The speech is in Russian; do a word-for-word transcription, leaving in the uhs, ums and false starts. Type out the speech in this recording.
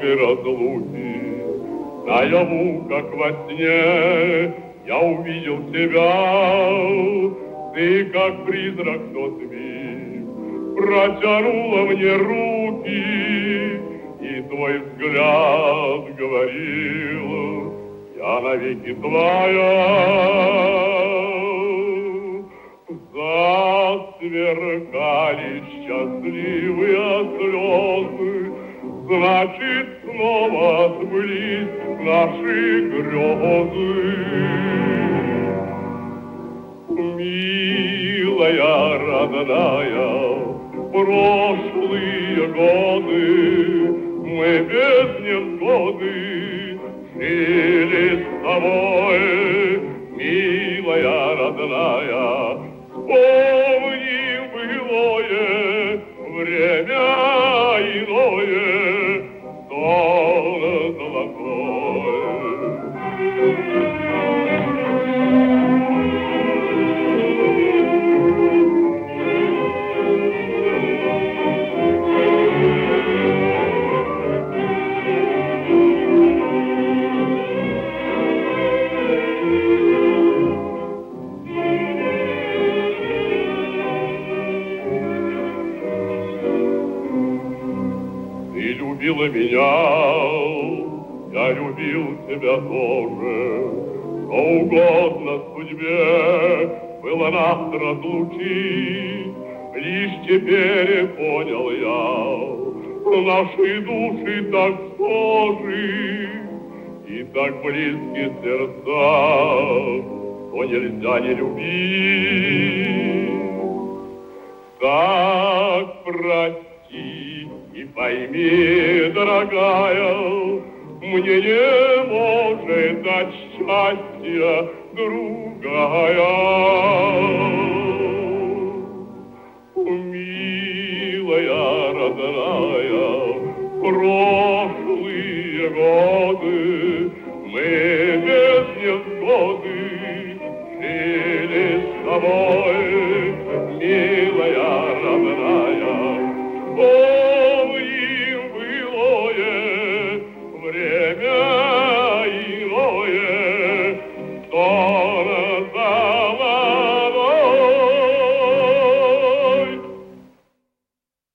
тревоги разлуки. Наяву, как во сне, я увидел тебя, ты, как призрак в тот миг, протянула мне руки, и твой взгляд говорил: я навеки твоя. Засверкали счастливые слезы, значит, снова сбылись наши грезы. Милая, родная, прошлые годы мы без невзгоды жили с тобой. Милая, родная, вспомни былое время иное, сон золотой. Любила меня, я любил тебя тоже. Что угодно судьбе было нас разлучить, лишь теперь понял я, наши души так схожи и так близки сердца, что нельзя не любить. Так прости и пойми, дорогая, мне не может дать счастья другая. Милая, родная, прошлые годы мы без невзгоды жили с тобой. Милая, родная, вспомни былое время